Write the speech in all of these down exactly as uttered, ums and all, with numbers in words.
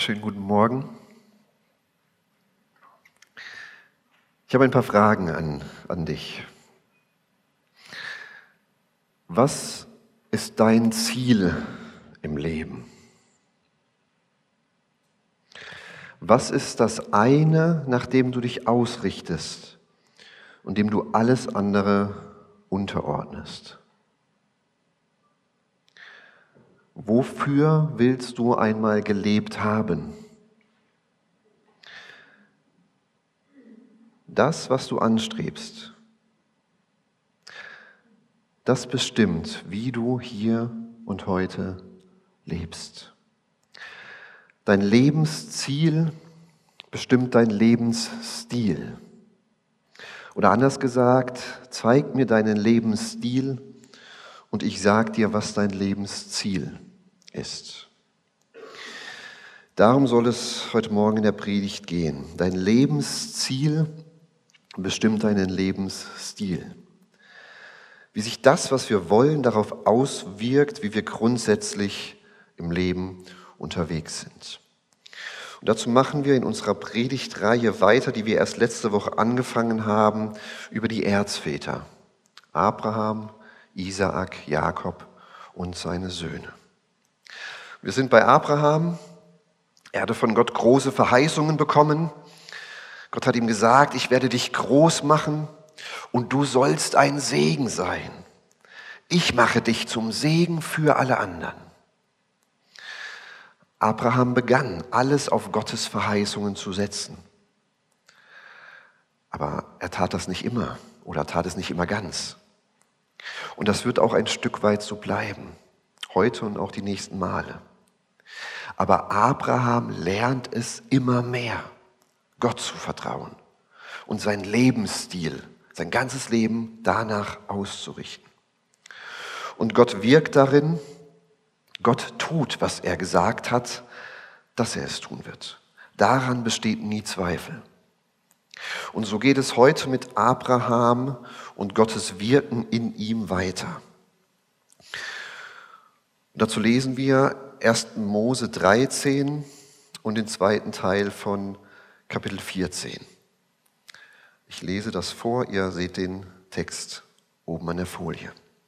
Schönen guten Morgen. Ich habe ein paar Fragen an, an dich. Was ist dein Ziel im Leben? Was ist das eine, nach dem du dich ausrichtest und dem du alles andere unterordnest? Wofür willst du einmal gelebt haben? Das, was du anstrebst, das bestimmt, wie du hier und heute lebst. Dein Lebensziel bestimmt dein Lebensstil. Oder anders gesagt, zeig mir deinen Lebensstil und ich sag dir, was dein Lebensziel ist. Darum soll es heute Morgen in der Predigt gehen. Dein Lebensziel bestimmt deinen Lebensstil. Wie sich das, was wir wollen, darauf auswirkt, wie wir grundsätzlich im Leben unterwegs sind. Und dazu machen wir in unserer Predigtreihe weiter, die wir erst letzte Woche angefangen haben, über die Erzväter. Abraham, Isaak, Jakob und seine Söhne. Wir sind bei Abraham. Er hatte von Gott große Verheißungen bekommen. Gott hat ihm gesagt, ich werde dich groß machen und du sollst ein Segen sein. Ich mache dich zum Segen für alle anderen. Abraham begann, alles auf Gottes Verheißungen zu setzen. Aber er tat das nicht immer oder tat es nicht immer ganz. Und das wird auch ein Stück weit so bleiben, heute und auch die nächsten Male. Aber Abraham lernt es immer mehr, Gott zu vertrauen und seinen Lebensstil, sein ganzes Leben danach auszurichten. Und Gott wirkt darin, Gott tut, was er gesagt hat, dass er es tun wird. Daran besteht nie Zweifel. Und so geht es heute mit Abraham und Gottes Wirken in ihm weiter. Und dazu lesen wir erster Mose dreizehn und den zweiten Teil von Kapitel vierzehn. Ich lese das vor, ihr seht den Text oben an der Folie.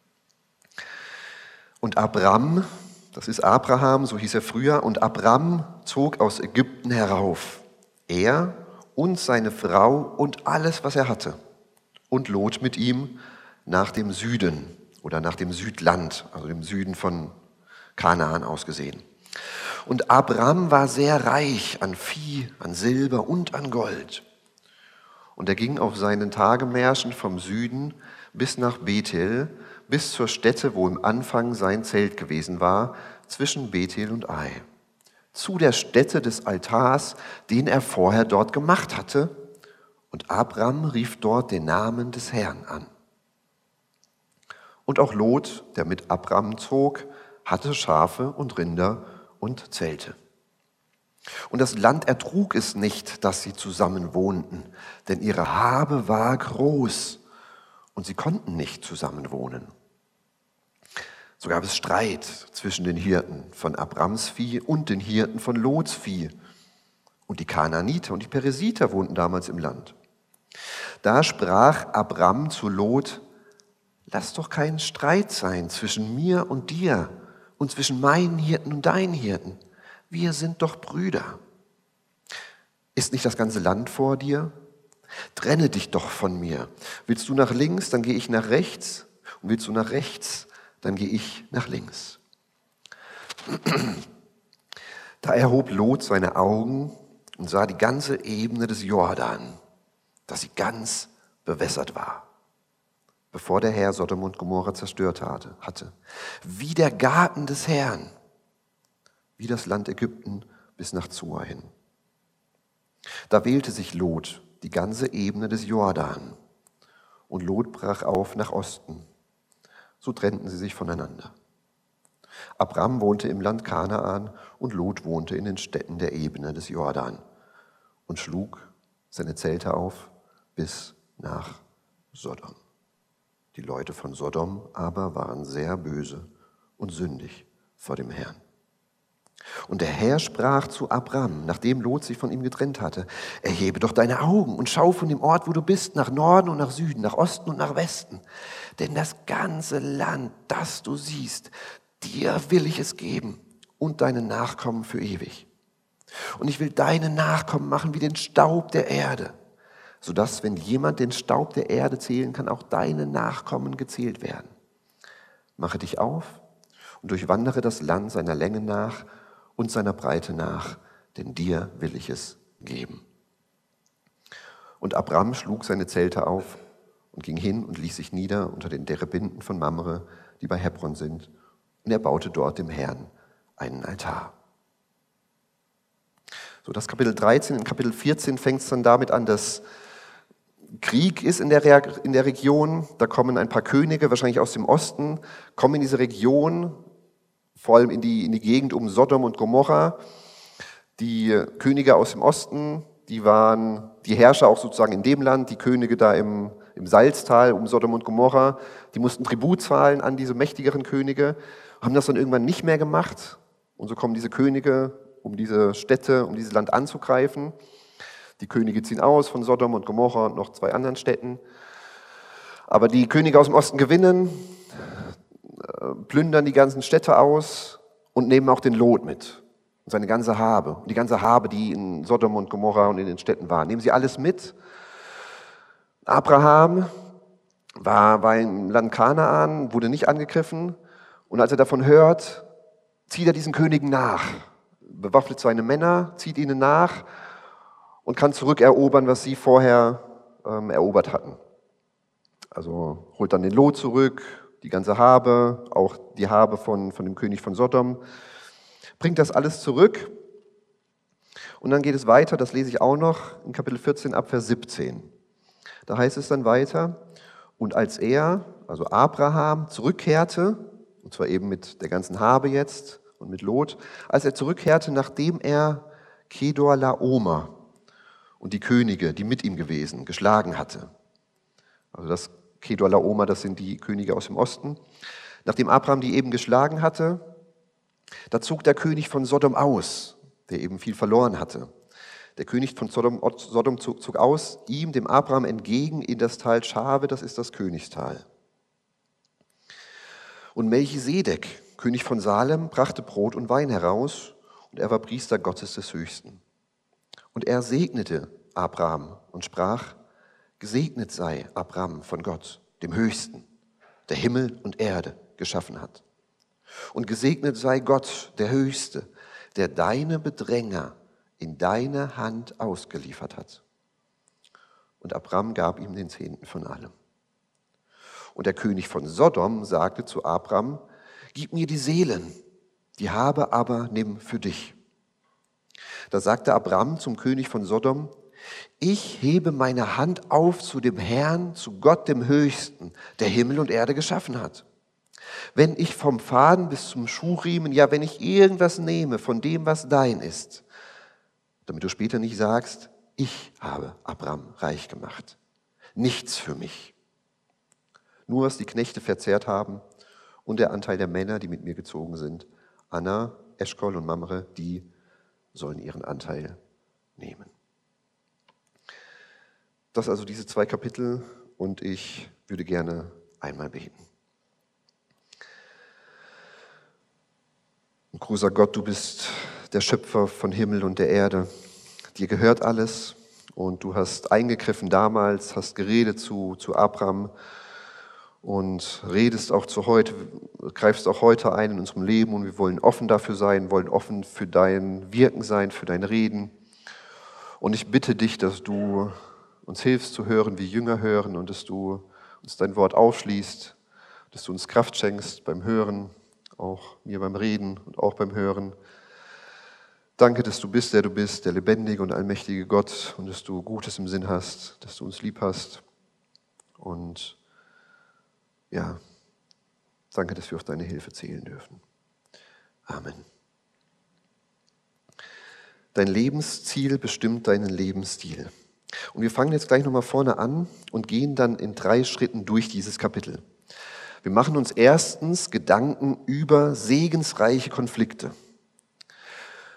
Und Abram, das ist Abraham, so hieß er früher, und Abram zog aus Ägypten herauf, er und seine Frau und alles, was er hatte, und Lot mit ihm nach dem Süden oder nach dem Südland, also dem Süden von Kanaan aus gesehen. Und Abram war sehr reich an Vieh, an Silber und an Gold. Und er ging auf seinen Tagemärschen vom Süden bis nach Bethel, bis zur Stätte, wo im Anfang sein Zelt gewesen war, zwischen Bethel und Ai, zu der Stätte des Altars, den er vorher dort gemacht hatte. Und Abram rief dort den Namen des Herrn an. Und auch Lot, der mit Abram zog, hatte Schafe und Rinder und Zelte. Und das Land ertrug es nicht, dass sie zusammen wohnten, denn ihre Habe war groß und sie konnten nicht zusammen wohnen. So gab es Streit zwischen den Hirten von Abrams Vieh und den Hirten von Lots Vieh. Und die Kanaaniter und die Peresiter wohnten damals im Land. Da sprach Abram zu Lot: Lass doch keinen Streit sein zwischen mir und dir und zwischen meinen Hirten und deinen Hirten. Wir sind doch Brüder. Ist nicht das ganze Land vor dir? Trenne dich doch von mir. Willst du nach links, dann gehe ich nach rechts. Und willst du nach rechts, dann gehe ich nach links. Da erhob Lot seine Augen und sah die ganze Ebene des Jordan, dass sie ganz bewässert war, bevor der Herr Sodom und Gomorra zerstört hatte. Wie der Garten des Herrn, wie das Land Ägypten bis nach Zoar hin. Da wählte sich Lot die ganze Ebene des Jordan und Lot brach auf nach Osten. So trennten sie sich voneinander. Abram wohnte im Land Kanaan und Lot wohnte in den Städten der Ebene des Jordan und schlug seine Zelte auf bis nach Sodom. Die Leute von Sodom aber waren sehr böse und sündig vor dem Herrn. Und der Herr sprach zu Abram, nachdem Lot sich von ihm getrennt hatte: Erhebe doch deine Augen und schau von dem Ort, wo du bist, nach Norden und nach Süden, nach Osten und nach Westen. Denn das ganze Land, das du siehst, dir will ich es geben und deinen Nachkommen für ewig. Und ich will deine Nachkommen machen wie den Staub der Erde, sodass, wenn jemand den Staub der Erde zählen kann, auch deine Nachkommen gezählt werden. Mache dich auf und durchwandere das Land seiner Länge nach und seiner Breite nach, denn dir will ich es geben. Und Abram schlug seine Zelte auf und ging hin und ließ sich nieder unter den Terebinden von Mamre, die bei Hebron sind, und er baute dort dem Herrn einen Altar. So, das Kapitel dreizehn. In Kapitel vierzehn fängt es dann damit an, dass Krieg ist in der, Re- in der Region. Da kommen ein paar Könige, wahrscheinlich aus dem Osten, kommen in diese Region, vor allem in die, in die Gegend um Sodom und Gomorra. Die Könige aus dem Osten, die waren die Herrscher auch sozusagen in dem Land, die Könige da im, im Salztal um Sodom und Gomorra, die mussten Tribut zahlen an diese mächtigeren Könige, haben das dann irgendwann nicht mehr gemacht. Und so kommen diese Könige, um diese Städte, um dieses Land anzugreifen. Die Könige ziehen aus von Sodom und Gomorra und noch zwei anderen Städten. Aber die Könige aus dem Osten gewinnen, plündern die ganzen Städte aus und nehmen auch den Lot mit und seine ganze Habe. Und die ganze Habe, die in Sodom und Gomorra und in den Städten war, nehmen sie alles mit. Abraham war, war im Land Kanaan, wurde nicht angegriffen. Und als er davon hört, zieht er diesen Königen nach, bewaffnet seine Männer, zieht ihnen nach und kann zurückerobern, was sie vorher ähm, erobert hatten. Also holt dann den Lot zurück, die ganze Habe, auch die Habe von, von dem König von Sodom, bringt das alles zurück. Und dann geht es weiter, das lese ich auch noch, in Kapitel vierzehn ab Vers siebzehn. Da heißt es dann weiter: Und als er, also Abraham, zurückkehrte, und zwar eben mit der ganzen Habe jetzt und mit Lot, als er zurückkehrte, nachdem er Kedorlaomer und die Könige, die mit ihm gewesen, geschlagen hatte. Also das Kedorlaomer, das sind die Könige aus dem Osten. Nachdem Abraham die eben geschlagen hatte, da zog der König von Sodom aus, der eben viel verloren hatte. Der König von Sodom, Sodom zog, zog aus, ihm, dem Abraham, entgegen in das Tal Schave, das ist das Königstal. Und Melchisedek, König von Salem, brachte Brot und Wein heraus, und er war Priester Gottes des Höchsten. Und er segnete Abraham und sprach: Gesegnet sei Abram von Gott, dem Höchsten, der Himmel und Erde geschaffen hat. Und gesegnet sei Gott, der Höchste, der deine Bedränger in deine Hand ausgeliefert hat. Und Abram gab ihm den Zehnten von allem. Und der König von Sodom sagte zu Abram: Gib mir die Seelen, die Habe aber nimm für dich. Da sagte Abram zum König von Sodom: Ich hebe meine Hand auf zu dem Herrn, zu Gott dem Höchsten, der Himmel und Erde geschaffen hat. Wenn ich vom Faden bis zum Schuhriemen, ja, wenn ich irgendwas nehme von dem, was dein ist, damit du später nicht sagst, ich habe Abram reich gemacht. Nichts für mich. Nur was die Knechte verzehrt haben und der Anteil der Männer, die mit mir gezogen sind, Anna, Eschkol und Mamre, die sollen ihren Anteil nehmen. Das also diese zwei Kapitel, und ich würde gerne einmal beten. Und großer Gott, du bist der Schöpfer von Himmel und der Erde. Dir gehört alles, und du hast eingegriffen damals, hast geredet zu, zu Abram und redest auch zu heute, greifst auch heute ein in unserem Leben, und wir wollen offen dafür sein, wollen offen für dein Wirken sein, für dein Reden. Und ich bitte dich, dass du uns hilfst zu hören, wie Jünger hören, und dass du uns dein Wort aufschließt, dass du uns Kraft schenkst beim Hören, auch mir beim Reden und auch beim Hören. Danke, dass du bist, der du bist, der lebendige und allmächtige Gott, und dass du Gutes im Sinn hast, dass du uns lieb hast. Und ja, danke, dass wir auf deine Hilfe zählen dürfen. Amen. Dein Lebensziel bestimmt deinen Lebensstil. Und wir fangen jetzt gleich nochmal vorne an und gehen dann in drei Schritten durch dieses Kapitel. Wir machen uns erstens Gedanken über segensreiche Konflikte.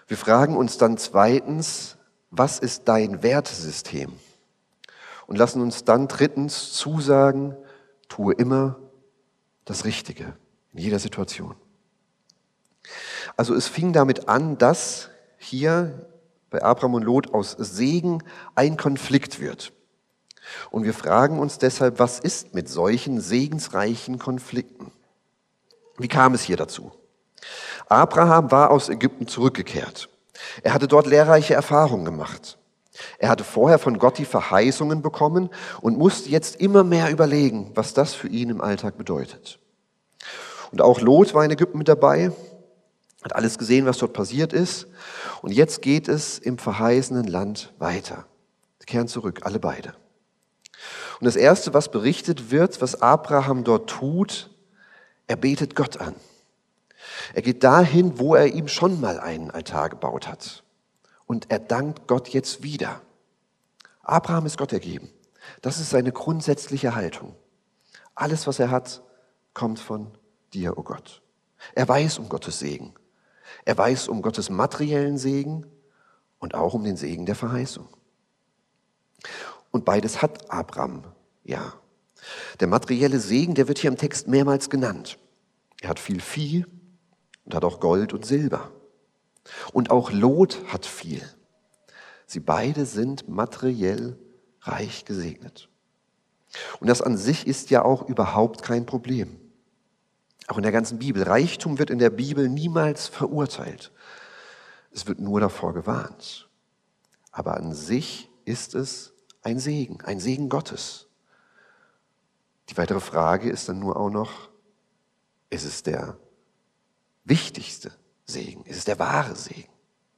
Wir fragen uns dann zweitens, was ist dein Wertesystem? Und lassen uns dann drittens zusagen, tue immer das Richtige in jeder Situation. Also es fing damit an, dass hier bei Abraham und Lot aus Segen ein Konflikt wird. Und wir fragen uns deshalb, was ist mit solchen segensreichen Konflikten? Wie kam es hier dazu? Abraham war aus Ägypten zurückgekehrt. Er hatte dort lehrreiche Erfahrungen gemacht. Er hatte vorher von Gott die Verheißungen bekommen und musste jetzt immer mehr überlegen, was das für ihn im Alltag bedeutet. Und auch Lot war in Ägypten mit dabei, hat alles gesehen, was dort passiert ist. Und jetzt geht es im verheißenen Land weiter. Sie kehren zurück, alle beide. Und das Erste, was berichtet wird, was Abraham dort tut, er betet Gott an. Er geht dahin, wo er ihm schon mal einen Altar gebaut hat. Und er dankt Gott jetzt wieder. Abraham ist Gott ergeben. Das ist seine grundsätzliche Haltung. Alles, was er hat, kommt von dir, o Gott. Er weiß um Gottes Segen. Er weiß um Gottes materiellen Segen und auch um den Segen der Verheißung. Und beides hat Abraham, ja. Der materielle Segen, der wird hier im Text mehrmals genannt. Er hat viel Vieh und hat auch Gold und Silber. Und auch Lot hat viel. Sie beide sind materiell reich gesegnet. Und das an sich ist ja auch überhaupt kein Problem. Auch in der ganzen Bibel. Reichtum wird in der Bibel niemals verurteilt. Es wird nur davor gewarnt. Aber an sich ist es ein Segen, ein Segen Gottes. Die weitere Frage ist dann nur auch noch, ist es der wichtigste Segen? Ist es der wahre Segen?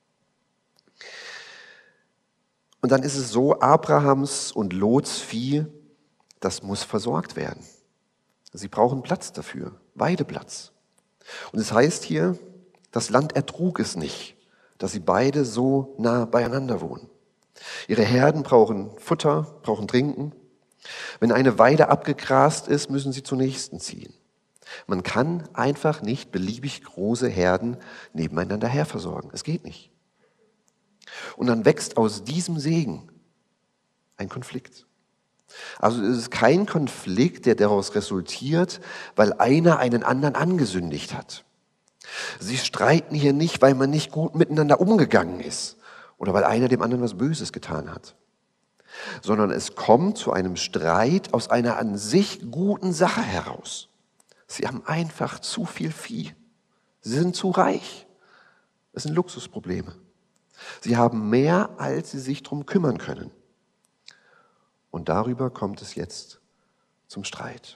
Und dann ist es so, Abrahams und Lots Vieh, das muss versorgt werden. Sie brauchen Platz dafür, Weideplatz. Und es heißt hier, das Land ertrug es nicht, dass sie beide so nah beieinander wohnen. Ihre Herden brauchen Futter, brauchen Trinken. Wenn eine Weide abgegrast ist, müssen sie zur nächsten ziehen. Man kann einfach nicht beliebig große Herden nebeneinander her versorgen. Es geht nicht. Und dann wächst aus diesem Segen ein Konflikt. Also es ist kein Konflikt, der daraus resultiert, weil einer einen anderen angesündigt hat. Sie streiten hier nicht, weil man nicht gut miteinander umgegangen ist oder weil einer dem anderen was Böses getan hat, sondern es kommt zu einem Streit aus einer an sich guten Sache heraus. Sie haben einfach zu viel Vieh. Sie sind zu reich. Das sind Luxusprobleme. Sie haben mehr, als sie sich darum kümmern können. Und darüber kommt es jetzt zum Streit.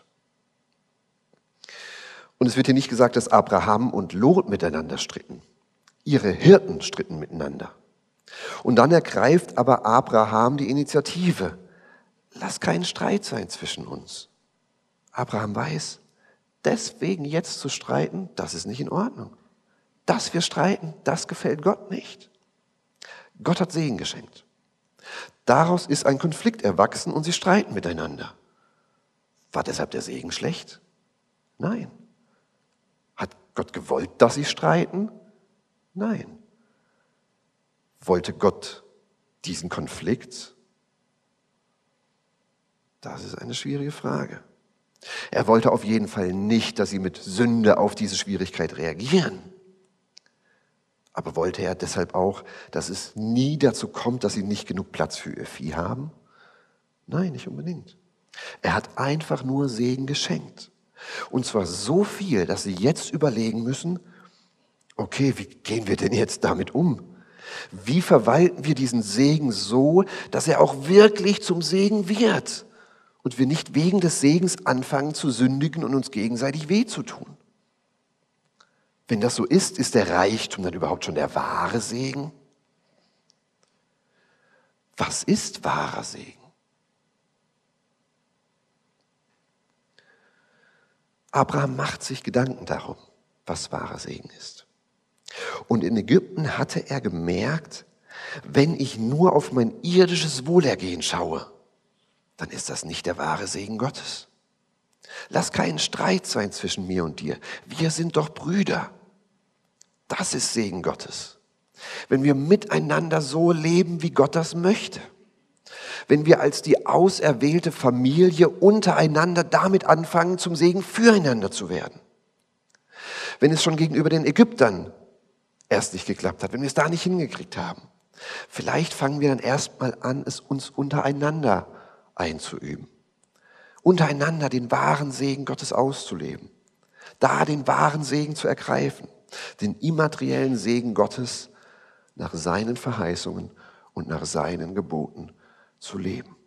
Und es wird hier nicht gesagt, dass Abraham und Lot miteinander stritten. Ihre Hirten stritten miteinander. Und dann ergreift aber Abraham die Initiative. Lass keinen Streit sein zwischen uns. Abraham weiß, deswegen jetzt zu streiten, das ist nicht in Ordnung. Dass wir streiten, das gefällt Gott nicht. Gott hat Segen geschenkt. Daraus ist ein Konflikt erwachsen und sie streiten miteinander. War deshalb der Segen schlecht? Nein. Hat Gott gewollt, dass sie streiten? Nein. Wollte Gott diesen Konflikt? Das ist eine schwierige Frage. Er wollte auf jeden Fall nicht, dass sie mit Sünde auf diese Schwierigkeit reagieren. Aber wollte er deshalb auch, dass es nie dazu kommt, dass sie nicht genug Platz für ihr Vieh haben? Nein, nicht unbedingt. Er hat einfach nur Segen geschenkt. Und zwar so viel, dass sie jetzt überlegen müssen, okay, wie gehen wir denn jetzt damit um? Wie verwalten wir diesen Segen so, dass er auch wirklich zum Segen wird und wir nicht wegen des Segens anfangen zu sündigen und uns gegenseitig weh zu tun? Wenn das so ist, ist der Reichtum dann überhaupt schon der wahre Segen? Was ist wahrer Segen? Abraham macht sich Gedanken darum, was wahrer Segen ist. Und in Ägypten hatte er gemerkt, wenn ich nur auf mein irdisches Wohlergehen schaue, dann ist das nicht der wahre Segen Gottes. Lass keinen Streit sein zwischen mir und dir. Wir sind doch Brüder. Das ist Segen Gottes. Wenn wir miteinander so leben, wie Gott das möchte. Wenn wir als die auserwählte Familie untereinander damit anfangen, zum Segen füreinander zu werden. Wenn es schon gegenüber den Ägyptern erst nicht geklappt hat, wenn wir es da nicht hingekriegt haben. Vielleicht fangen wir dann erstmal an, es uns untereinander einzuüben. Untereinander den wahren Segen Gottes auszuleben. Da den wahren Segen zu ergreifen. Den immateriellen Segen Gottes nach seinen Verheißungen und nach seinen Geboten zu leben.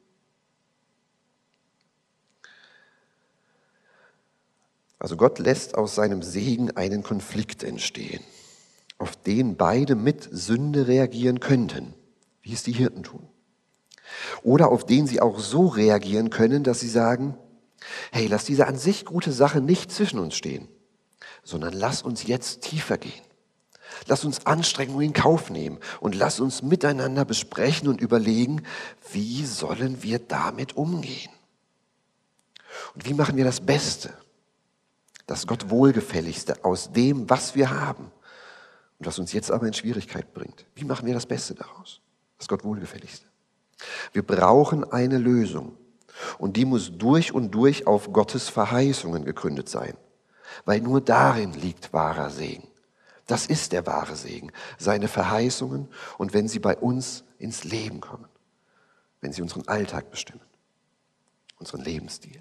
Also Gott lässt aus seinem Segen einen Konflikt entstehen, auf den beide mit Sünde reagieren könnten, wie es die Hirten tun. Oder auf den sie auch so reagieren können, dass sie sagen, hey, lass diese an sich gute Sache nicht zwischen uns stehen, sondern lass uns jetzt tiefer gehen. Lass uns Anstrengungen in Kauf nehmen und lass uns miteinander besprechen und überlegen, wie sollen wir damit umgehen? Und wie machen wir das Beste, das Gott Wohlgefälligste aus dem, was wir haben und was uns jetzt aber in Schwierigkeit bringt? Wie machen wir das Beste daraus, das Gott Wohlgefälligste? Wir brauchen eine Lösung und die muss durch und durch auf Gottes Verheißungen gegründet sein, weil nur darin liegt wahrer Segen. Das ist der wahre Segen, seine Verheißungen und wenn sie bei uns ins Leben kommen, wenn sie unseren Alltag bestimmen, unseren Lebensstil.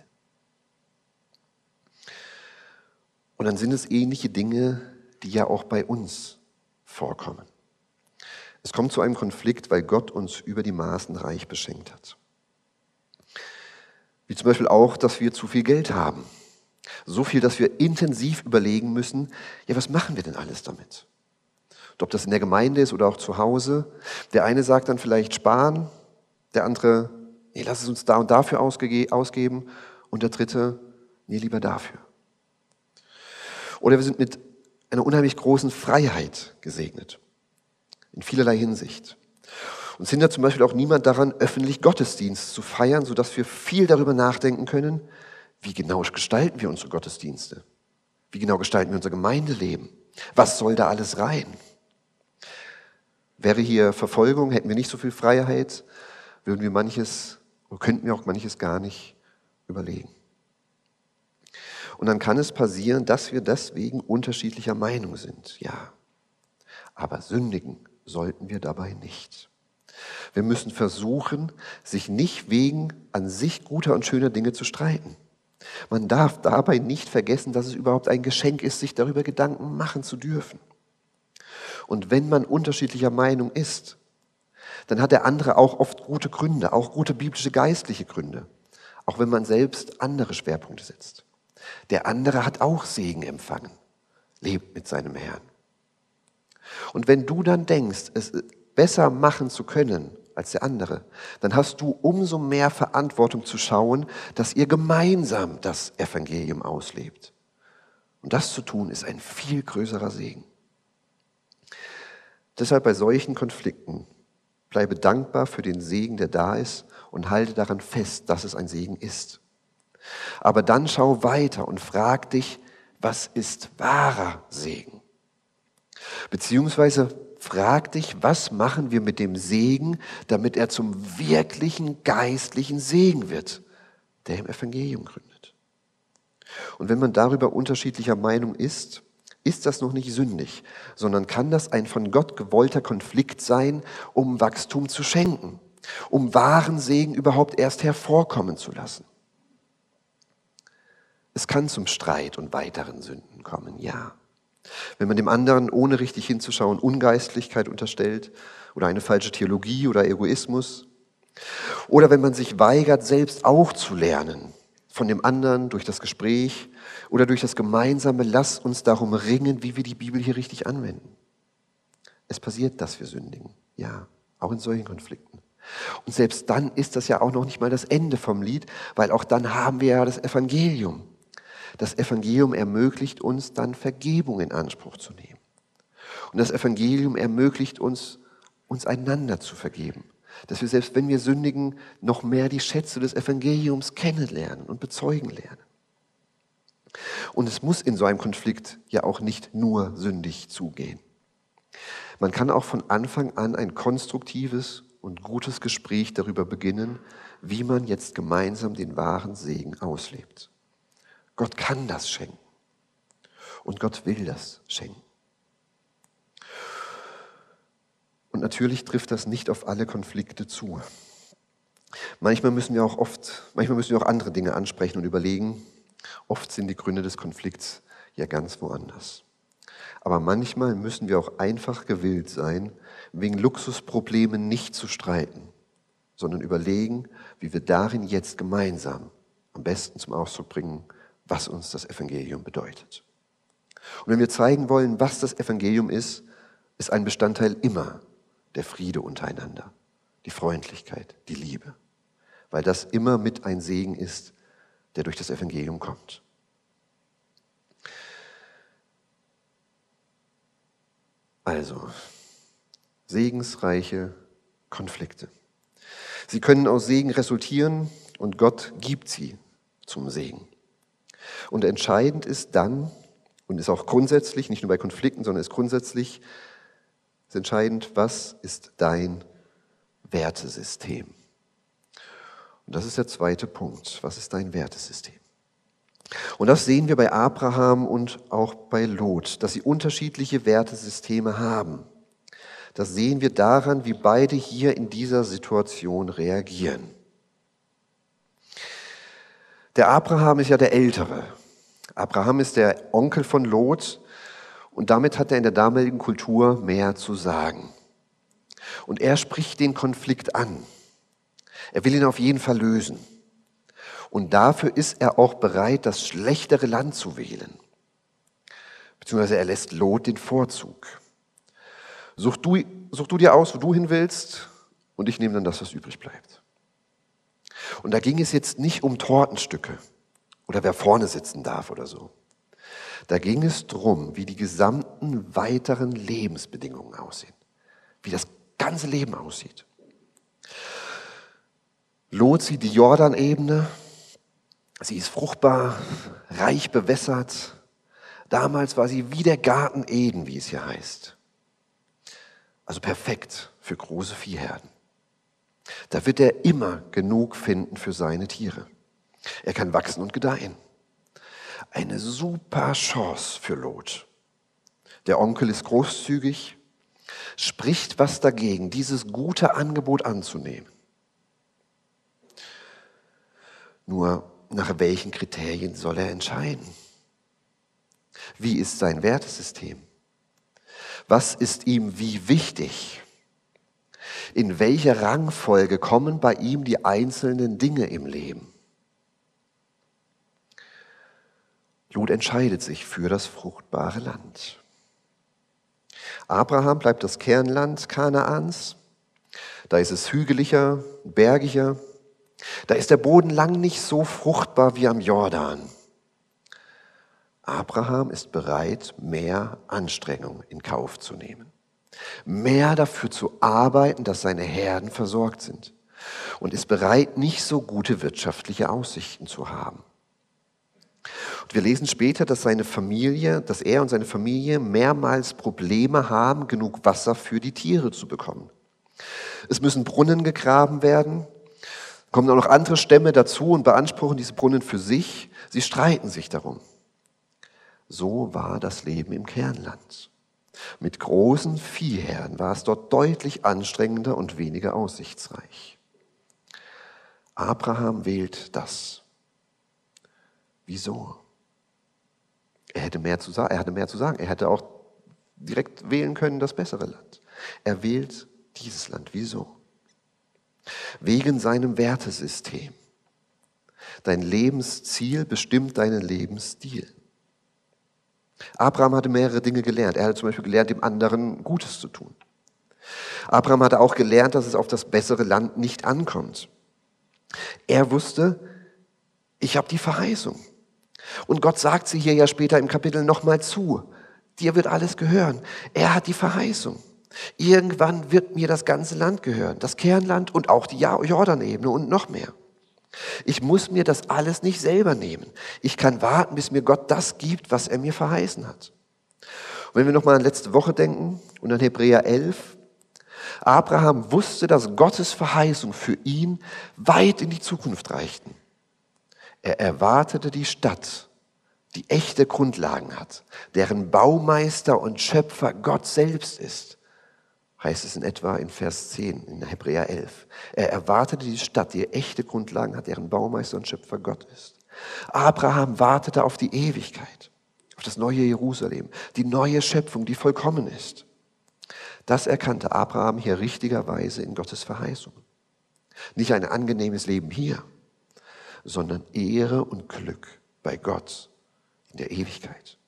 Und dann sind es ähnliche Dinge, die ja auch bei uns vorkommen. Es kommt zu einem Konflikt, weil Gott uns über die Maßen reich beschenkt hat. Wie zum Beispiel auch, dass wir zu viel Geld haben. So viel, dass wir intensiv überlegen müssen, ja, was machen wir denn alles damit? Und ob das in der Gemeinde ist oder auch zu Hause. Der eine sagt dann vielleicht sparen, der andere, nee, lass es uns da und dafür ausge- ausgeben und der dritte, nee, lieber dafür. Oder wir sind mit einer unheimlich großen Freiheit gesegnet, in vielerlei Hinsicht. Uns hindert zum Beispiel auch niemand daran, öffentlich Gottesdienst zu feiern, sodass wir viel darüber nachdenken können, wie genau gestalten wir unsere Gottesdienste? Wie genau gestalten wir unser Gemeindeleben? Was soll da alles rein? Wäre hier Verfolgung, hätten wir nicht so viel Freiheit, würden wir manches, oder könnten wir auch manches gar nicht überlegen. Und dann kann es passieren, dass wir deswegen unterschiedlicher Meinung sind, ja. Aber sündigen sollten wir dabei nicht. Wir müssen versuchen, sich nicht wegen an sich guter und schöner Dinge zu streiten. Man darf dabei nicht vergessen, dass es überhaupt ein Geschenk ist, sich darüber Gedanken machen zu dürfen. Und wenn man unterschiedlicher Meinung ist, dann hat der andere auch oft gute Gründe, auch gute biblische geistliche Gründe, auch wenn man selbst andere Schwerpunkte setzt. Der andere hat auch Segen empfangen, lebt mit seinem Herrn. Und wenn du dann denkst, es besser machen zu können als der andere, dann hast du umso mehr Verantwortung zu schauen, dass ihr gemeinsam das Evangelium auslebt. Und das zu tun, ist ein viel größerer Segen. Deshalb bei solchen Konflikten bleibe dankbar für den Segen, der da ist und halte daran fest, dass es ein Segen ist. Aber dann schau weiter und frag dich, was ist wahrer Segen? Beziehungsweise frag dich, was machen wir mit dem Segen, damit er zum wirklichen geistlichen Segen wird, der im Evangelium gründet. Und wenn man darüber unterschiedlicher Meinung ist, ist das noch nicht sündig, sondern kann das ein von Gott gewollter Konflikt sein, um Wachstum zu schenken, um wahren Segen überhaupt erst hervorkommen zu lassen. Es kann zum Streit und weiteren Sünden kommen, ja. Wenn man dem anderen, ohne richtig hinzuschauen, Ungeistlichkeit unterstellt oder eine falsche Theologie oder Egoismus. Oder wenn man sich weigert, selbst auch zu lernen, von dem anderen durch das Gespräch oder durch das gemeinsame Lass uns darum ringen, wie wir die Bibel hier richtig anwenden. Es passiert, dass wir sündigen, ja, auch in solchen Konflikten. Und selbst dann ist das ja auch noch nicht mal das Ende vom Lied, weil auch dann haben wir ja das Evangelium. Das Evangelium ermöglicht uns dann, Vergebung in Anspruch zu nehmen. Und das Evangelium ermöglicht uns, uns einander zu vergeben. Dass wir selbst, wenn wir sündigen, noch mehr die Schätze des Evangeliums kennenlernen und bezeugen lernen. Und es muss in so einem Konflikt ja auch nicht nur sündig zugehen. Man kann auch von Anfang an ein konstruktives und gutes Gespräch darüber beginnen, wie man jetzt gemeinsam den wahren Segen auslebt. Gott kann das schenken und Gott will das schenken. Und natürlich trifft das nicht auf alle Konflikte zu. Manchmal müssen wir auch oft, manchmal müssen wir auch andere Dinge ansprechen und überlegen. Oft sind die Gründe des Konflikts ja ganz woanders. Aber manchmal müssen wir auch einfach gewillt sein, wegen Luxusproblemen nicht zu streiten, sondern überlegen, wie wir darin jetzt gemeinsam am besten zum Ausdruck bringen, was uns das Evangelium bedeutet. Und wenn wir zeigen wollen, was das Evangelium ist, ist ein Bestandteil immer der Friede untereinander, die Freundlichkeit, die Liebe, weil das immer mit ein Segen ist, der durch das Evangelium kommt. Also, segensreiche Konflikte. Sie können aus Segen resultieren und Gott gibt sie zum Segen. Und entscheidend ist dann, und ist auch grundsätzlich, nicht nur bei Konflikten, sondern ist grundsätzlich, ist entscheidend, was ist dein Wertesystem? Und das ist der zweite Punkt. Was ist dein Wertesystem? Und das sehen wir bei Abraham und auch bei Lot, dass sie unterschiedliche Wertesysteme haben. Das sehen wir daran, wie beide hier in dieser Situation reagieren. Der Abraham ist ja der Ältere. Abraham ist der Onkel von Lot und damit hat er in der damaligen Kultur mehr zu sagen. Und er spricht den Konflikt an. Er will ihn auf jeden Fall lösen. Und dafür ist er auch bereit, das schlechtere Land zu wählen. Beziehungsweise er lässt Lot den Vorzug. Such du, such du dir aus, wo du hin willst, und ich nehme dann das, was übrig bleibt. Und da ging es jetzt nicht um Tortenstücke oder wer vorne sitzen darf oder so. Da ging es darum, wie die gesamten weiteren Lebensbedingungen aussehen. Wie das ganze Leben aussieht. Lot sieht die Jordanebene. Sie ist fruchtbar, reich bewässert. Damals war sie wie der Garten Eden, wie es hier heißt. Also perfekt für große Viehherden. Da wird er immer genug finden für seine Tiere. Er kann wachsen und gedeihen. Eine super Chance für Lot. Der Onkel ist großzügig, spricht was dagegen, dieses gute Angebot anzunehmen. Nur nach welchen Kriterien soll er entscheiden? Wie ist sein Wertesystem? Was ist ihm wie wichtig? In welche Rangfolge kommen bei ihm die einzelnen Dinge im Leben? Lot entscheidet sich für das fruchtbare Land. Abraham bleibt das Kernland Kanaans. Da ist es hügeliger, bergiger. Da ist der Boden lang nicht so fruchtbar wie am Jordan. Abraham ist bereit, mehr Anstrengung in Kauf zu nehmen. Mehr dafür zu arbeiten, dass seine Herden versorgt sind. Und ist bereit, nicht so gute wirtschaftliche Aussichten zu haben. Und wir lesen später, dass seine Familie, dass er und seine Familie mehrmals Probleme haben, genug Wasser für die Tiere zu bekommen. Es müssen Brunnen gegraben werden. Kommen auch noch andere Stämme dazu und beanspruchen diese Brunnen für sich. Sie streiten sich darum. So war das Leben im Kernland. Mit großen Viehherden war es dort deutlich anstrengender und weniger aussichtsreich. Abraham wählt das. Wieso? Er hätte mehr zu sagen. Er hatte mehr zu sagen. Er hätte auch direkt wählen können, das bessere Land. Er wählt dieses Land. Wieso? Wegen seinem Wertesystem. Dein Lebensziel bestimmt deinen Lebensstil. Abraham hatte mehrere Dinge gelernt. Er hatte zum Beispiel gelernt, dem anderen Gutes zu tun. Abraham hatte auch gelernt, dass es auf das bessere Land nicht ankommt. Er wusste, ich habe die Verheißung. Und Gott sagt sie hier ja später im Kapitel nochmal zu. Dir wird alles gehören. Er hat die Verheißung. Irgendwann wird mir das ganze Land gehören. Das Kernland und auch die Jordanebene und noch mehr. Ich muss mir das alles nicht selber nehmen. Ich kann warten, bis mir Gott das gibt, was er mir verheißen hat. Und wenn wir nochmal an letzte Woche denken und an Hebräer elf, Abraham wusste, dass Gottes Verheißung für ihn weit in die Zukunft reichten. Er erwartete die Stadt, die echte Grundlagen hat, deren Baumeister und Schöpfer Gott selbst ist. Heißt es in etwa in Vers zehn in Hebräer elf. Er erwartete die Stadt, die echte Grundlagen hat, deren Baumeister und Schöpfer Gott ist. Abraham wartete auf die Ewigkeit, auf das neue Jerusalem, die neue Schöpfung, die vollkommen ist. Das erkannte Abraham hier richtigerweise in Gottes Verheißung. Nicht ein angenehmes Leben hier, sondern Ehre und Glück bei Gott in der Ewigkeit.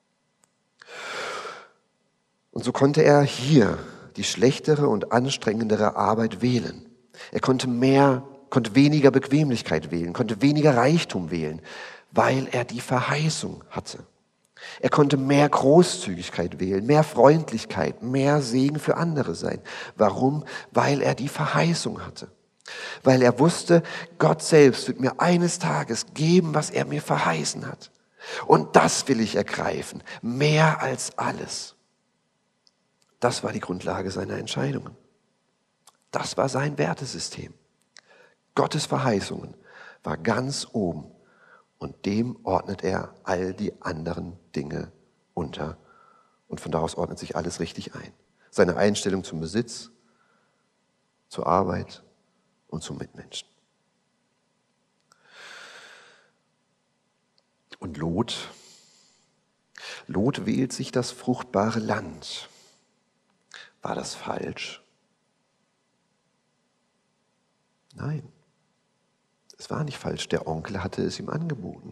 Und so konnte er hier die schlechtere und anstrengendere Arbeit wählen. Er konnte mehr, konnte weniger Bequemlichkeit wählen, konnte weniger Reichtum wählen, weil er die Verheißung hatte. Er konnte mehr Großzügigkeit wählen, mehr Freundlichkeit, mehr Segen für andere sein. Warum? Weil er die Verheißung hatte. Weil er wusste, Gott selbst wird mir eines Tages geben, was er mir verheißen hat. Und das will ich ergreifen, mehr als alles. Das war die Grundlage seiner Entscheidungen. Das war sein Wertesystem. Gottes Verheißungen war ganz oben und dem ordnet er all die anderen Dinge unter. Und von daraus ordnet sich alles richtig ein. Seine Einstellung zum Besitz, zur Arbeit und zum Mitmenschen. Und Lot, Lot wählt sich das fruchtbare Land. War das falsch? Nein, es war nicht falsch. Der Onkel hatte es ihm angeboten.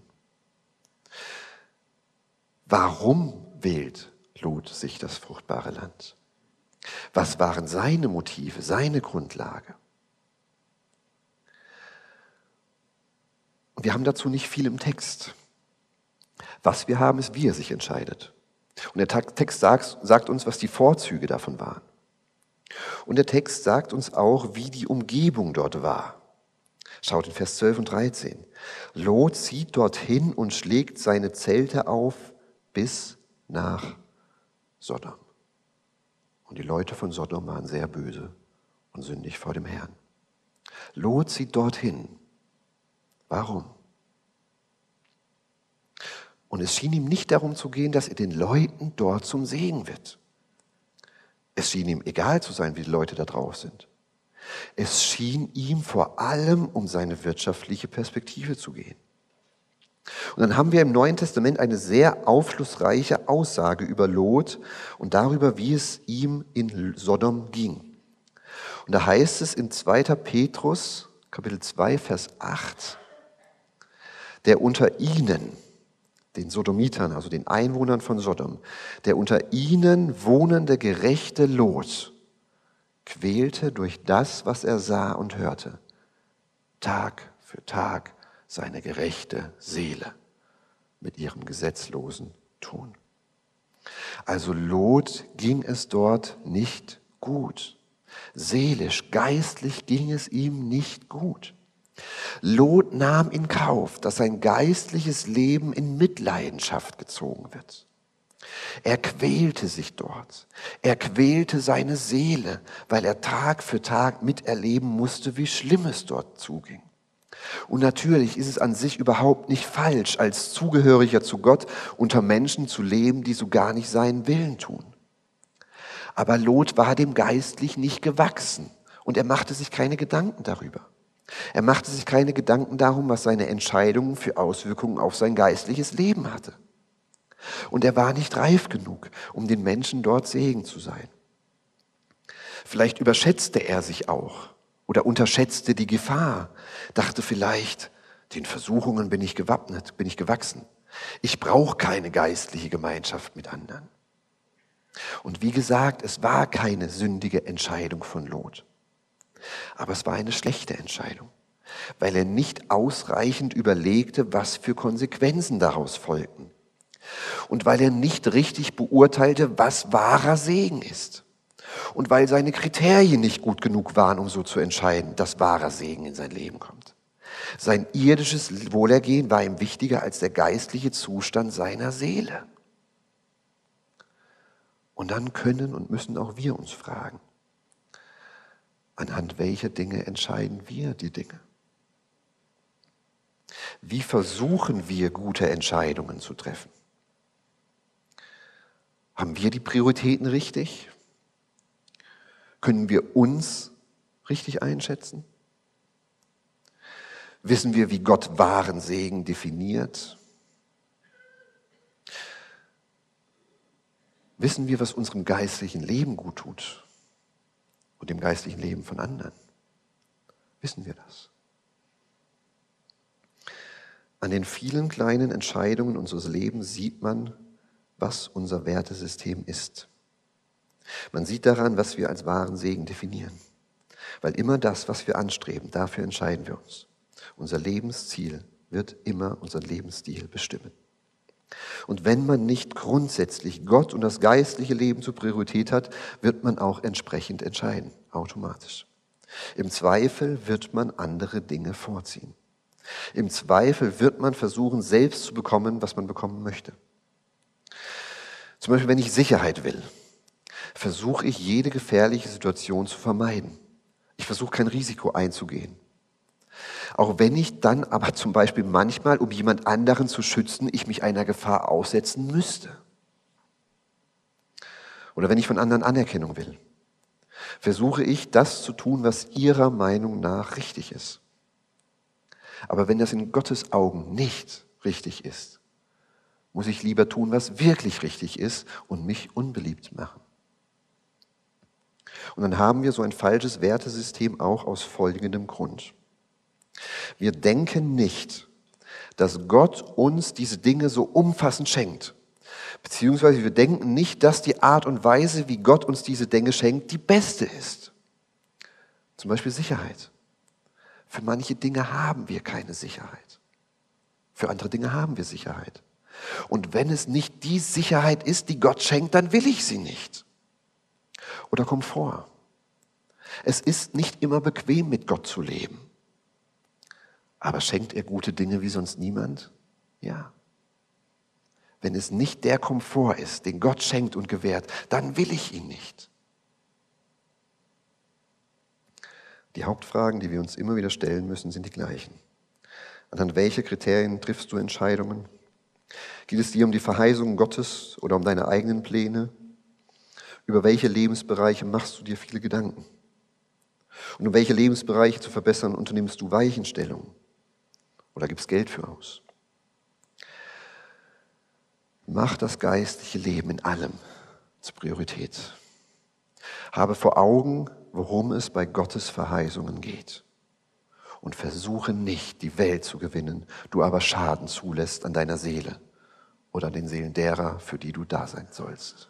Warum wählt Lot sich das fruchtbare Land? Was waren seine Motive, seine Grundlage? Und wir haben dazu nicht viel im Text. Was wir haben, ist, wie er sich entscheidet. Und der Text sagt, sagt uns, was die Vorzüge davon waren. Und der Text sagt uns auch, wie die Umgebung dort war. Schaut in Vers zwölf und dreizehn. Lot zieht dorthin und schlägt seine Zelte auf bis nach Sodom. Und die Leute von Sodom waren sehr böse und sündig vor dem Herrn. Lot zieht dorthin. Warum? Und es schien ihm nicht darum zu gehen, dass er den Leuten dort zum Segen wird. Es schien ihm egal zu sein, wie die Leute da drauf sind. Es schien ihm vor allem um seine wirtschaftliche Perspektive zu gehen. Und dann haben wir im Neuen Testament eine sehr aufschlussreiche Aussage über Lot und darüber, wie es ihm in Sodom ging. Und da heißt es in zweiter Petrus, Kapitel zwei, Vers acht, der unter ihnen, den Sodomitern, also den Einwohnern von Sodom, der unter ihnen wohnende gerechte Lot, quälte durch das, was er sah und hörte, Tag für Tag seine gerechte Seele mit ihrem gesetzlosen Tun. Also Lot ging es dort nicht gut. Seelisch, geistlich ging es ihm nicht gut. Lot nahm in Kauf, dass sein geistliches Leben in Mitleidenschaft gezogen wird. Er quälte sich dort. Er quälte seine Seele, weil er Tag für Tag miterleben musste, wie schlimm es dort zuging. Und natürlich ist es an sich überhaupt nicht falsch, als Zugehöriger zu Gott unter Menschen zu leben, die so gar nicht seinen Willen tun. Aber Lot war dem geistlich nicht gewachsen und er machte sich keine Gedanken darüber. Er machte sich keine Gedanken darum, was seine Entscheidungen für Auswirkungen auf sein geistliches Leben hatte. Und er war nicht reif genug, um den Menschen dort Segen zu sein. Vielleicht überschätzte er sich auch oder unterschätzte die Gefahr, dachte vielleicht, den Versuchungen bin ich gewappnet, bin ich gewachsen. Ich brauche keine geistliche Gemeinschaft mit anderen. Und wie gesagt, es war keine sündige Entscheidung von Lot. Aber es war eine schlechte Entscheidung, weil er nicht ausreichend überlegte, was für Konsequenzen daraus folgten. Und weil er nicht richtig beurteilte, was wahrer Segen ist. Und weil seine Kriterien nicht gut genug waren, um so zu entscheiden, dass wahrer Segen in sein Leben kommt. Sein irdisches Wohlergehen war ihm wichtiger als der geistliche Zustand seiner Seele. Und dann können und müssen auch wir uns fragen, anhand welcher Dinge entscheiden wir die Dinge? Wie versuchen wir, gute Entscheidungen zu treffen? Haben wir die Prioritäten richtig? Können wir uns richtig einschätzen? Wissen wir, wie Gott wahren Segen definiert? Wissen wir, was unserem geistlichen Leben gut tut und dem geistlichen Leben von anderen? Wissen wir das? An den vielen kleinen Entscheidungen unseres Lebens sieht man, was unser Wertesystem ist. Man sieht daran, was wir als wahren Segen definieren. Weil immer das, was wir anstreben, dafür entscheiden wir uns. Unser Lebensziel wird immer unseren Lebensstil bestimmen. Und wenn man nicht grundsätzlich Gott und das geistliche Leben zur Priorität hat, wird man auch entsprechend entscheiden, automatisch. Im Zweifel wird man andere Dinge vorziehen. Im Zweifel wird man versuchen, selbst zu bekommen, was man bekommen möchte. Zum Beispiel, wenn ich Sicherheit will, versuche ich, jede gefährliche Situation zu vermeiden. Ich versuche, kein Risiko einzugehen. Auch wenn ich dann aber zum Beispiel manchmal, um jemand anderen zu schützen, ich mich einer Gefahr aussetzen müsste. Oder wenn ich von anderen Anerkennung will, versuche ich, das zu tun, was ihrer Meinung nach richtig ist. Aber wenn das in Gottes Augen nicht richtig ist, muss ich lieber tun, was wirklich richtig ist und mich unbeliebt machen. Und dann haben wir so ein falsches Wertesystem auch aus folgendem Grund. Wir denken nicht, dass Gott uns diese Dinge so umfassend schenkt. Beziehungsweise wir denken nicht, dass die Art und Weise, wie Gott uns diese Dinge schenkt, die beste ist. Zum Beispiel Sicherheit. Für manche Dinge haben wir keine Sicherheit. Für andere Dinge haben wir Sicherheit. Und wenn es nicht die Sicherheit ist, die Gott schenkt, dann will ich sie nicht. Oder Komfort. Es ist nicht immer bequem, mit Gott zu leben. Aber schenkt er gute Dinge wie sonst niemand? Ja. Wenn es nicht der Komfort ist, den Gott schenkt und gewährt, dann will ich ihn nicht. Die Hauptfragen, die wir uns immer wieder stellen müssen, sind die gleichen. Anhand welcher Kriterien triffst du Entscheidungen? Geht es dir um die Verheißungen Gottes oder um deine eigenen Pläne? Über welche Lebensbereiche machst du dir viele Gedanken? Und um welche Lebensbereiche zu verbessern, unternimmst du Weichenstellungen? Oder gibst Geld für aus? Mach das geistliche Leben in allem zur Priorität. Habe vor Augen, worum es bei Gottes Verheißungen geht. Und versuche nicht, die Welt zu gewinnen, du aber Schaden zulässt an deiner Seele oder an den Seelen derer, für die du da sein sollst.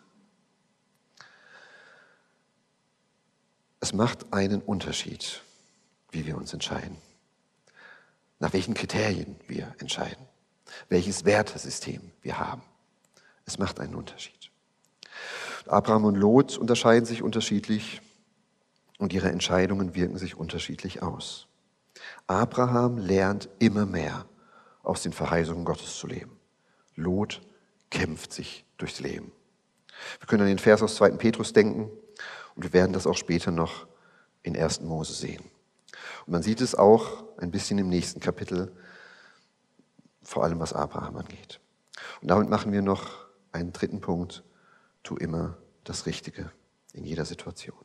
Es macht einen Unterschied, wie wir uns entscheiden. Nach welchen Kriterien wir entscheiden. Welches Wertesystem wir haben. Es macht einen Unterschied. Abraham und Lot unterscheiden sich unterschiedlich und ihre Entscheidungen wirken sich unterschiedlich aus. Abraham lernt immer mehr, aus den Verheißungen Gottes zu leben. Lot kämpft sich durchs Leben. Wir können an den Vers aus zweiten Petrus denken und wir werden das auch später noch in ersten Mose sehen. Und man sieht es auch ein bisschen im nächsten Kapitel, vor allem was Abraham angeht. Und damit machen wir noch einen dritten Punkt. Tu immer das Richtige in jeder Situation.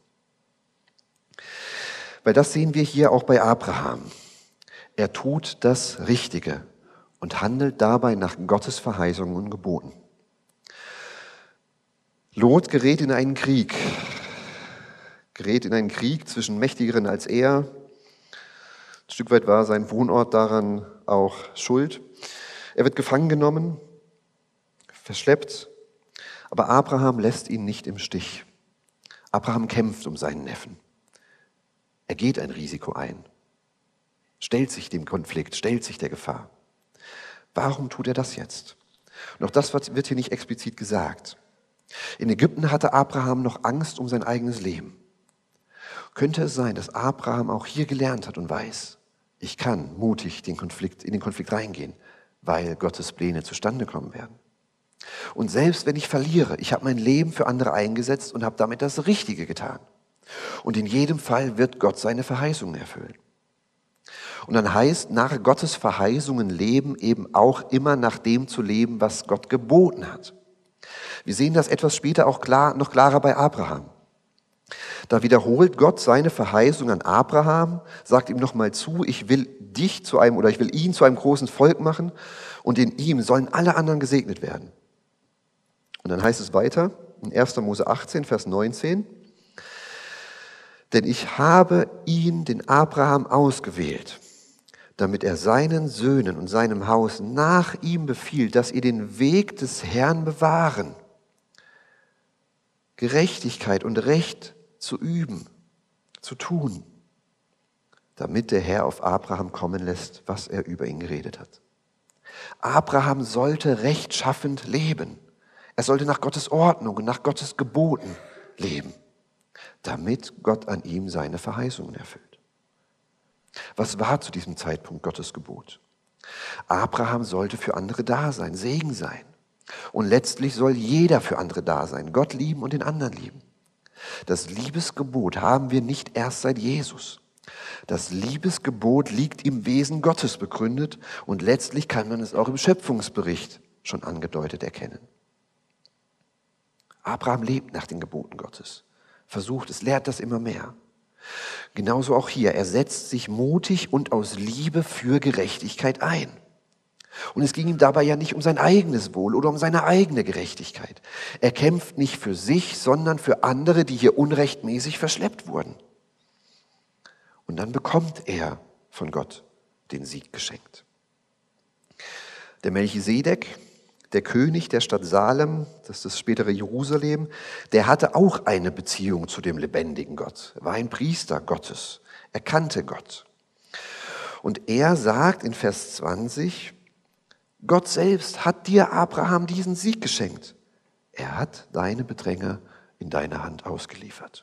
Weil das sehen wir hier auch bei Abraham. Er tut das Richtige und handelt dabei nach Gottes Verheißungen und Geboten. Lot gerät in einen Krieg. Gerät in einen Krieg zwischen Mächtigeren als er. Ein Stück weit war sein Wohnort daran auch schuld. Er wird gefangen genommen, verschleppt, aber Abraham lässt ihn nicht im Stich. Abraham kämpft um seinen Neffen. Er geht ein Risiko ein, stellt sich dem Konflikt, stellt sich der Gefahr. Warum tut er das jetzt? Und auch das wird hier nicht explizit gesagt. In Ägypten hatte Abraham noch Angst um sein eigenes Leben. Könnte es sein, dass Abraham auch hier gelernt hat und weiß, ich kann mutig den Konflikt, in den Konflikt reingehen, weil Gottes Pläne zustande kommen werden? Und selbst wenn ich verliere, ich habe mein Leben für andere eingesetzt und habe damit das Richtige getan. Und in jedem Fall wird Gott seine Verheißungen erfüllen. Und dann heißt, nach Gottes Verheißungen leben, eben auch immer nach dem zu leben, was Gott geboten hat. Wir sehen das etwas später auch klar, noch klarer bei Abraham. Da wiederholt Gott seine Verheißung an Abraham, sagt ihm nochmal zu, ich will dich zu einem oder ich will ihn zu einem großen Volk machen und in ihm sollen alle anderen gesegnet werden. Und dann heißt es weiter in erster Mose achtzehn, Vers neunzehn, denn ich habe ihn, den Abraham, ausgewählt, damit er seinen Söhnen und seinem Haus nach ihm befiehlt, dass ihr den Weg des Herrn bewahren, Gerechtigkeit und Recht zu üben, zu tun, damit der Herr auf Abraham kommen lässt, was er über ihn geredet hat. Abraham sollte rechtschaffend leben. Er sollte nach Gottes Ordnung und nach Gottes Geboten leben, damit Gott an ihm seine Verheißungen erfüllt. Was war zu diesem Zeitpunkt Gottes Gebot? Abraham sollte für andere da sein, Segen sein. Und letztlich soll jeder für andere da sein, Gott lieben und den anderen lieben. Das Liebesgebot haben wir nicht erst seit Jesus. Das Liebesgebot liegt im Wesen Gottes begründet und letztlich kann man es auch im Schöpfungsbericht schon angedeutet erkennen. Abraham lebt nach den Geboten Gottes, versucht es, lehrt das immer mehr. Genauso auch hier, er setzt sich mutig und aus Liebe für Gerechtigkeit ein. Und es ging ihm dabei ja nicht um sein eigenes Wohl oder um seine eigene Gerechtigkeit. Er kämpft nicht für sich, sondern für andere, die hier unrechtmäßig verschleppt wurden. Und dann bekommt er von Gott den Sieg geschenkt. Der Melchisedek, der König der Stadt Salem, das ist das spätere Jerusalem, der hatte auch eine Beziehung zu dem lebendigen Gott. Er war ein Priester Gottes. Er kannte Gott. Und er sagt in Vers zwanzig, Gott selbst hat dir, Abraham, diesen Sieg geschenkt. Er hat deine Bedränger in deine Hand ausgeliefert.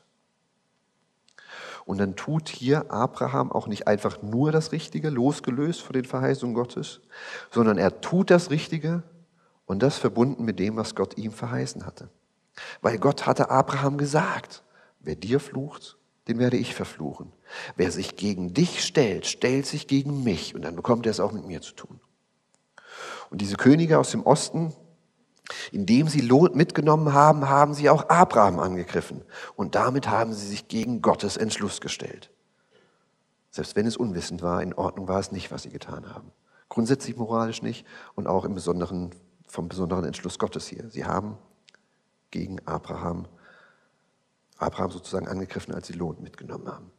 Und dann tut hier Abraham auch nicht einfach nur das Richtige, losgelöst von den Verheißungen Gottes, sondern er tut das Richtige und das verbunden mit dem, was Gott ihm verheißen hatte. Weil Gott hatte Abraham gesagt, wer dir flucht, den werde ich verfluchen. Wer sich gegen dich stellt, stellt sich gegen mich und dann bekommt er es auch mit mir zu tun. Und diese Könige aus dem Osten, indem sie Lot mitgenommen haben, haben sie auch Abraham angegriffen. Und damit haben sie sich gegen Gottes Entschluss gestellt. Selbst wenn es unwissend war, in Ordnung war es nicht, was sie getan haben. Grundsätzlich moralisch nicht und auch im Besonderen, vom besonderen Entschluss Gottes hier. Sie haben gegen Abraham, Abraham sozusagen angegriffen, als sie Lot mitgenommen haben.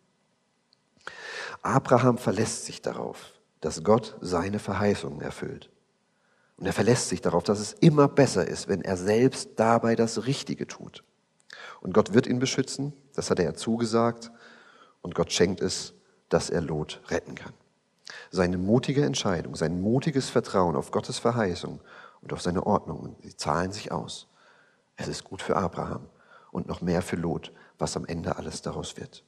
Abraham verlässt sich darauf, dass Gott seine Verheißungen erfüllt. Und er verlässt sich darauf, dass es immer besser ist, wenn er selbst dabei das Richtige tut. Und Gott wird ihn beschützen, das hat er zugesagt. Und Gott schenkt es, dass er Lot retten kann. Seine mutige Entscheidung, sein mutiges Vertrauen auf Gottes Verheißung und auf seine Ordnung, sie zahlen sich aus. Es ist gut für Abraham und noch mehr für Lot, was am Ende alles daraus wird.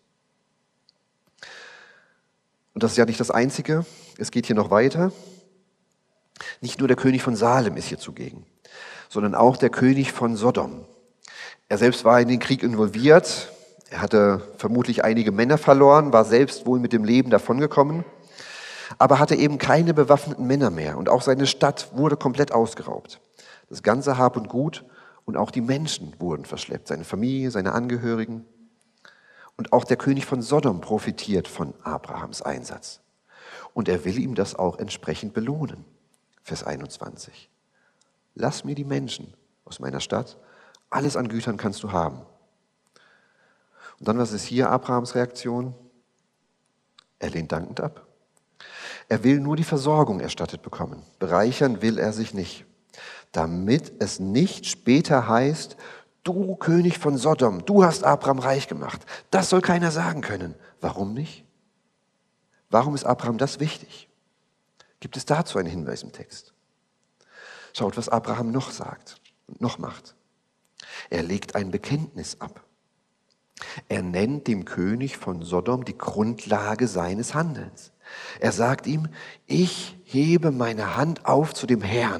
Und das ist ja nicht das Einzige, es geht hier noch weiter. Nicht nur der König von Salem ist hier zugegen, sondern auch der König von Sodom. Er selbst war in den Krieg involviert, er hatte vermutlich einige Männer verloren, war selbst wohl mit dem Leben davongekommen, aber hatte eben keine bewaffneten Männer mehr und auch seine Stadt wurde komplett ausgeraubt. Das ganze Hab und Gut und auch die Menschen wurden verschleppt, seine Familie, seine Angehörigen. Und auch der König von Sodom profitiert von Abrahams Einsatz. Und er will ihm das auch entsprechend belohnen. Vers einundzwanzig. Lass mir die Menschen aus meiner Stadt, alles an Gütern kannst du haben. Und dann, was ist hier Abrahams Reaktion? Er lehnt dankend ab. Er will nur die Versorgung erstattet bekommen. Bereichern will er sich nicht. Damit es nicht später heißt, du König von Sodom, du hast Abraham reich gemacht. Das soll keiner sagen können. Warum nicht? Warum ist Abraham das wichtig? Gibt es dazu einen Hinweis im Text? Schaut, was Abraham noch sagt und noch macht. Er legt ein Bekenntnis ab. Er nennt dem König von Sodom die Grundlage seines Handelns. Er sagt ihm, ich hebe meine Hand auf zu dem Herrn,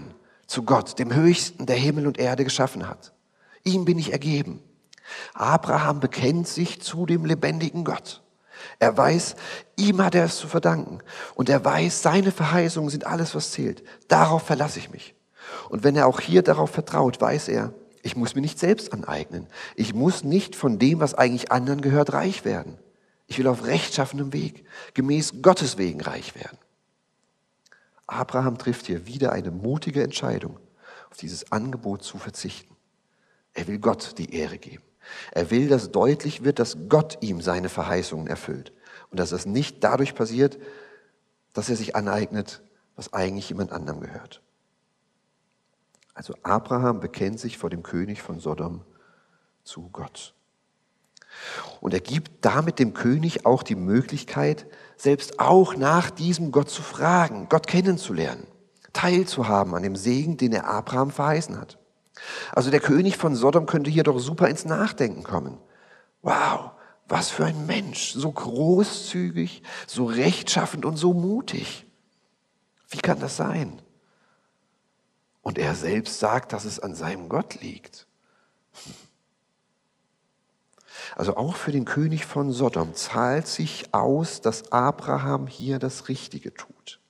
zu Gott, dem Höchsten, der Himmel und Erde geschaffen hat. Ihm bin ich ergeben. Abraham bekennt sich zu dem lebendigen Gott. Er weiß, ihm hat er es zu verdanken. Und er weiß, seine Verheißungen sind alles, was zählt. Darauf verlasse ich mich. Und wenn er auch hier darauf vertraut, weiß er, ich muss mir nicht selbst aneignen. Ich muss nicht von dem, was eigentlich anderen gehört, reich werden. Ich will auf rechtschaffenem Weg, gemäß Gottes Wegen reich werden. Abraham trifft hier wieder eine mutige Entscheidung, auf dieses Angebot zu verzichten. Er will Gott die Ehre geben. Er will, dass deutlich wird, dass Gott ihm seine Verheißungen erfüllt. Und dass das nicht dadurch passiert, dass er sich aneignet, was eigentlich jemand anderem gehört. Also Abraham bekennt sich vor dem König von Sodom zu Gott. Und er gibt damit dem König auch die Möglichkeit, selbst auch nach diesem Gott zu fragen, Gott kennenzulernen, teilzuhaben an dem Segen, den er Abraham verheißen hat. Also der König von Sodom könnte hier doch super ins Nachdenken kommen. Wow, was für ein Mensch, so großzügig, so rechtschaffend und so mutig. Wie kann das sein? Und er selbst sagt, dass es an seinem Gott liegt. Also auch für den König von Sodom zahlt sich aus, dass Abraham hier das Richtige tut.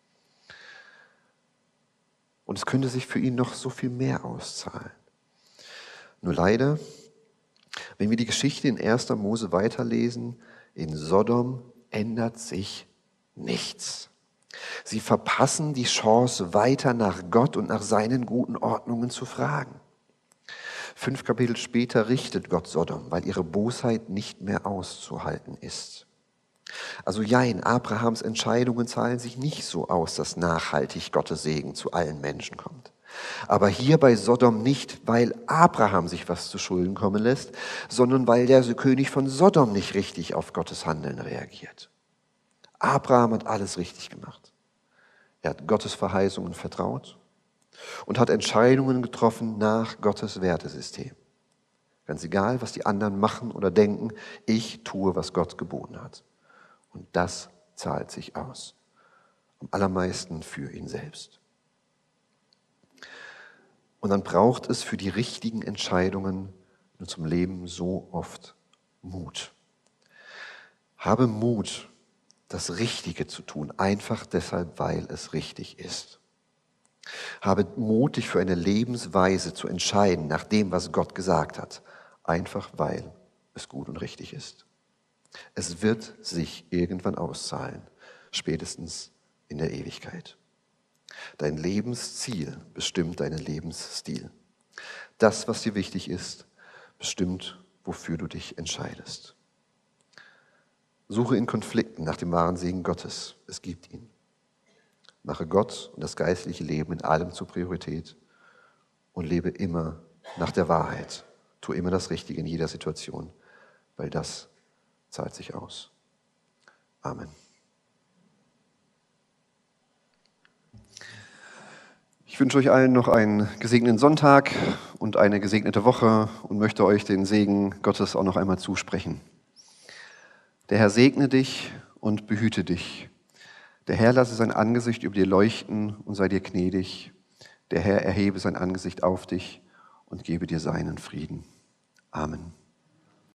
Und es könnte sich für ihn noch so viel mehr auszahlen. Nur leider, wenn wir die Geschichte in erster Mose weiterlesen, in Sodom ändert sich nichts. Sie verpassen die Chance, weiter nach Gott und nach seinen guten Ordnungen zu fragen. Fünf Kapitel später richtet Gott Sodom, weil ihre Bosheit nicht mehr auszuhalten ist. Also jein, Abrahams Entscheidungen zahlen sich nicht so aus, dass nachhaltig Gottes Segen zu allen Menschen kommt. Aber hier bei Sodom nicht, weil Abraham sich was zu Schulden kommen lässt, sondern weil der König von Sodom nicht richtig auf Gottes Handeln reagiert. Abraham hat alles richtig gemacht. Er hat Gottes Verheißungen vertraut und hat Entscheidungen getroffen nach Gottes Wertesystem. Ganz egal, was die anderen machen oder denken, ich tue, was Gott geboten hat. Und das zahlt sich aus. Am allermeisten für ihn selbst. Und dann braucht es für die richtigen Entscheidungen in unserem Leben so oft Mut. Habe Mut, das Richtige zu tun, einfach deshalb, weil es richtig ist. Habe Mut, dich für eine Lebensweise zu entscheiden, nach dem, was Gott gesagt hat, einfach weil es gut und richtig ist. Es wird sich irgendwann auszahlen, spätestens in der Ewigkeit. Dein Lebensziel bestimmt deinen Lebensstil. Das, was dir wichtig ist, bestimmt, wofür du dich entscheidest. Suche in Konflikten nach dem wahren Segen Gottes. Es gibt ihn. Mache Gott und das geistliche Leben in allem zur Priorität und lebe immer nach der Wahrheit. Tu immer das Richtige in jeder Situation, weil das zahlt sich aus. Amen. Ich wünsche euch allen noch einen gesegneten Sonntag und eine gesegnete Woche und möchte euch den Segen Gottes auch noch einmal zusprechen. Der Herr segne dich und behüte dich. Der Herr lasse sein Angesicht über dir leuchten und sei dir gnädig. Der Herr erhebe sein Angesicht auf dich und gebe dir seinen Frieden. Amen.